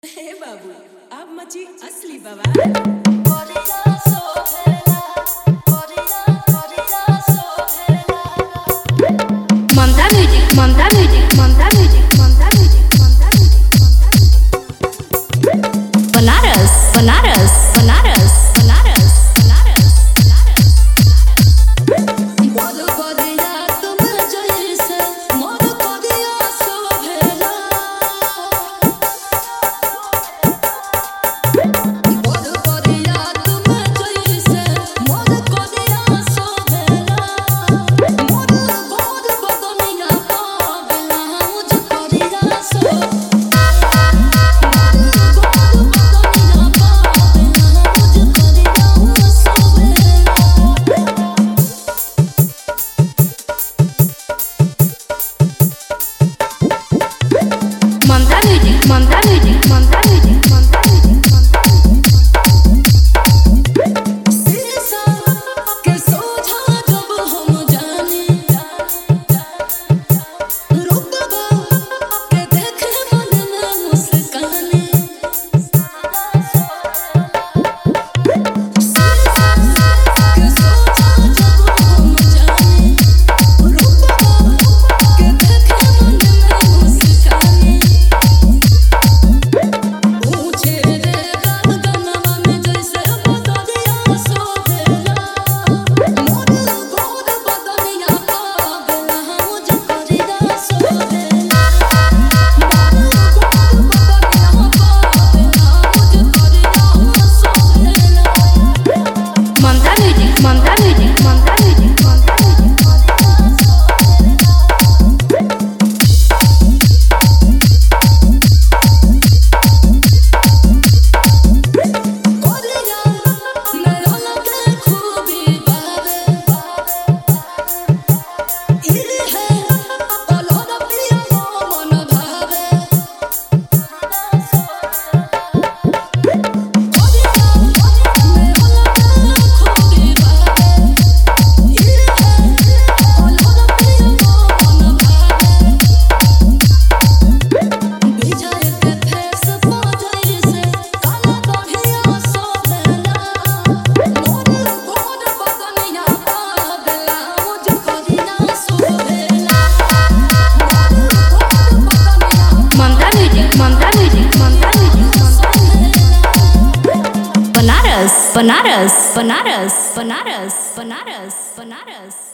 हे बाबू, अब मची असली बवाल। Mamta music, Mamta music, Mamta music, Mamta music, Mamta music. Banaras, Banaras, Banaras, Banaras, Banaras, Banaras. मोर कदिया तुम जैसे मोर कदिया शोभेला मोर कदिया तुम जैसे मोर कदिया शोभेला मोर गोद बदनिया पावेला मुझ कदिया शोभेला मोर गोद बदनिया पावेला मुझ कदिया शोभेला। Mamta music, Mamta music, Mamta music, Mamta music, Mamta music. शीशा के सोझा जब हम जाने रूपवा के देखे मन में मुस्काने शीशा के सोझा जब हम जाने रूपवा के देखे मन में मुस्काने ऊंचे रे गगनवा में जैसे बदरिया शोभेला मोर गोद बदनिया पावेला मुझ कदिया शोभेला मोर गोद बदनिया पावेला मुझ कदिया शोभेला। Mamta music, Mamta music, Mamta music, Mamta music, कदिया मेरा लगे खूबी बावे इहे अलहर पिया मन भावे कदिया मेरा लगे खूबी बावे इहे अलहर पिया मन भावे विजय के फेस पाजर से काला बढ़िया शोभेला मोर गोद बदनिया पावेला मुझ कदिया शोभेला मोर गोद बदनिया Mamta music, Mamta music, Mamta music, Mamta music. Banaras, Banaras, Banaras, Banaras, Banaras, Banaras.